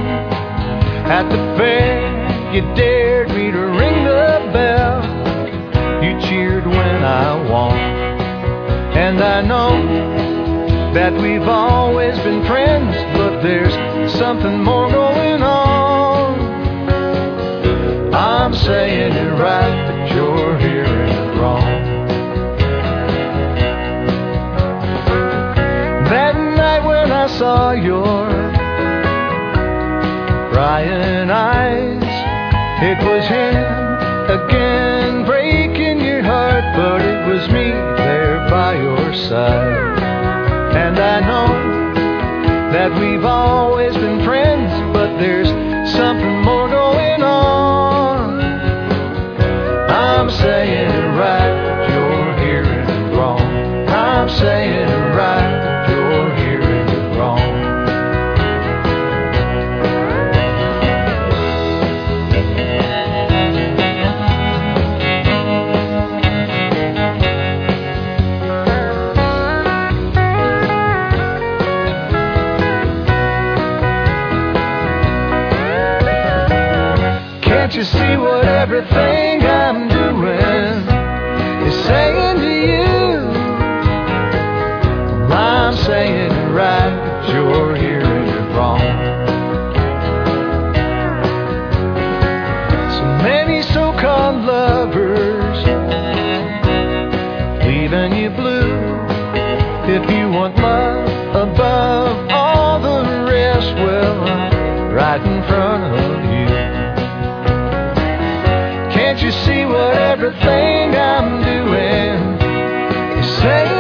At the fair, you dared me to ring the bell. You cheered when I won. And I know that we've always been friends, but there's something more going on. I'm saying it right, but you're hearing it wrong. That night when I saw your crying eyes, it was him again breaking your heart, but it was me there by your side. And I know that we've always been friends, but there's something more going on. I'm saying it right, but you're hearing it wrong. I'm saying it right, but you're hearing it wrong. Can't you see what everything I'm doing is saying to you? I'm saying it right, but you're hearing it wrong. So many so-called lovers leaving you blue. If you want love above all the rest, well, right in front of you. Can't you see what everything I'm doing is saying?